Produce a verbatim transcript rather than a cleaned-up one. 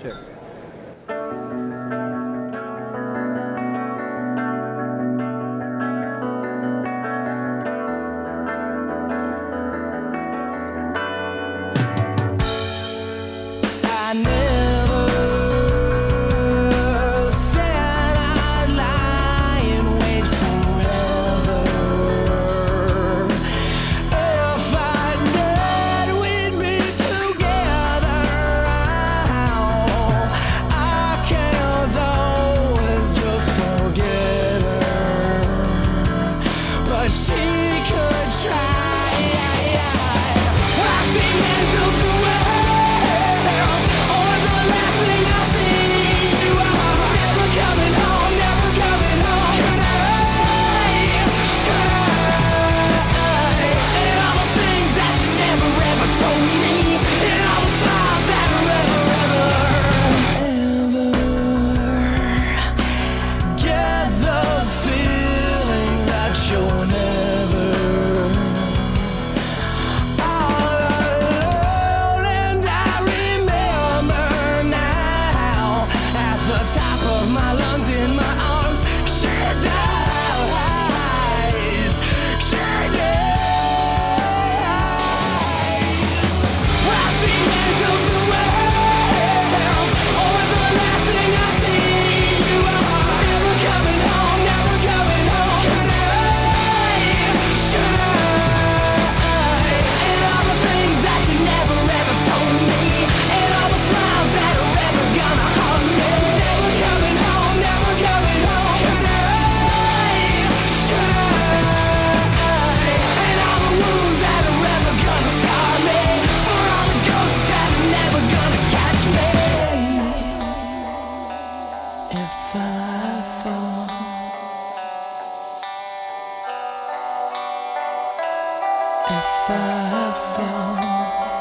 check. I never said I'd lie and wait forever. If I did, we'd be together. I can't always just forget her, but she could try. I think into the world, or the last thing I see, you are never coming home, never coming home. Should I, should I, and all the things that you never ever told me, and all the smiles that are ever, ever, ever get the feeling that you'll never all alone. And I remember now, at the top of my lungs, in my arms, she dies, she dies. I think end of the world, or the last thing I see, you are never coming home, never coming home. Should I, should I, and all the things that you never ever told me, and all the smiles that are ever gonna haunt me. Never coming home, never coming home. Should I, should I, and all the wounds that are ever gonna scar me, for all the ghosts that are never gonna catch me. If I fall, if I fall.